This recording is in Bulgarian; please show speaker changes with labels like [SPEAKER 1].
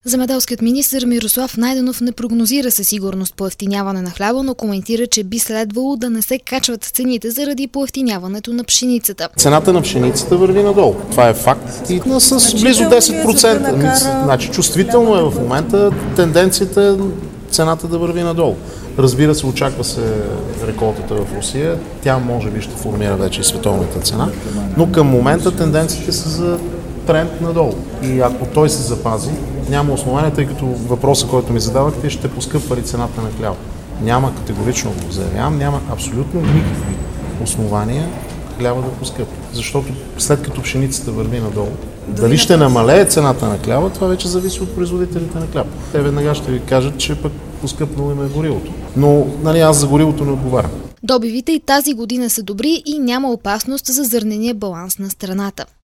[SPEAKER 1] Земеделският министър Мирослав Найденов не прогнозира със сигурност поевтиняване на хляба, но коментира, че би следвало да не се качват цените заради поевтиняването на пшеницата.
[SPEAKER 2] Цената на пшеницата върви надолу. Това е факт. И с близо 10%. Значи чувствително е в момента тенденцията цената да върви надолу. Разбира се, очаква се реколтата в Русия. Тя може би ще формира вече и световната цена, но към момента тенденциите са за тренд надолу. И ако той се запази, няма основания, тъй като въпроса, който ми задавахте, ще поскъпва ли цената на хляба. Няма, категорично го заявявам, няма абсолютно никакви основания хляба да поскъпи. Защото след като пшеницата върви надолу, дали ще намалее цената на хляба, това вече зависи от производителите на хляб. Те веднага ще ви кажат, че пък поскъпнало им е горивото. Но аз за горивото не отговарям.
[SPEAKER 1] Добивите и тази година са добри и няма опасност за зърнения баланс на страната.